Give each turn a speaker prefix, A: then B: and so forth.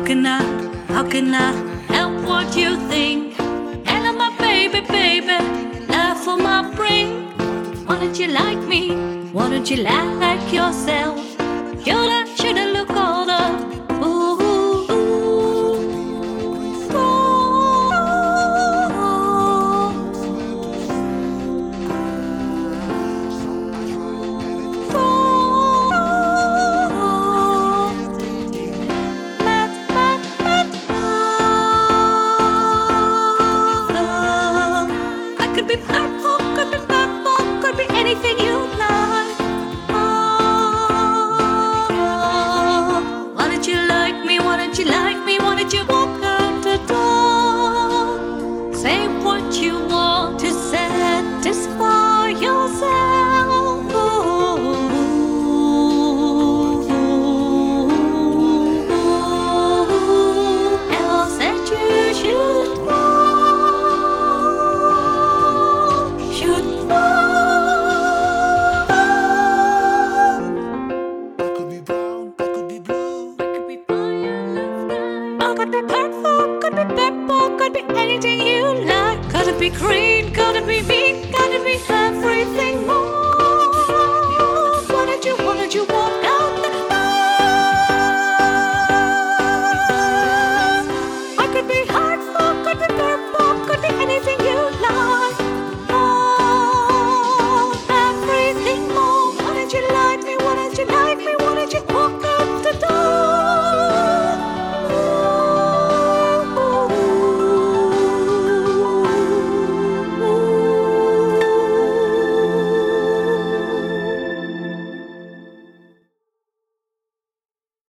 A: how can I help what you think? And I'm my baby, baby, laugh for my bring. Why don't you like me? Why don't you like yourself? Shoulda look older. Ooh, ooh, ooh, I could be purple, could be anything you like. Why don't you like me? Why don't you like me?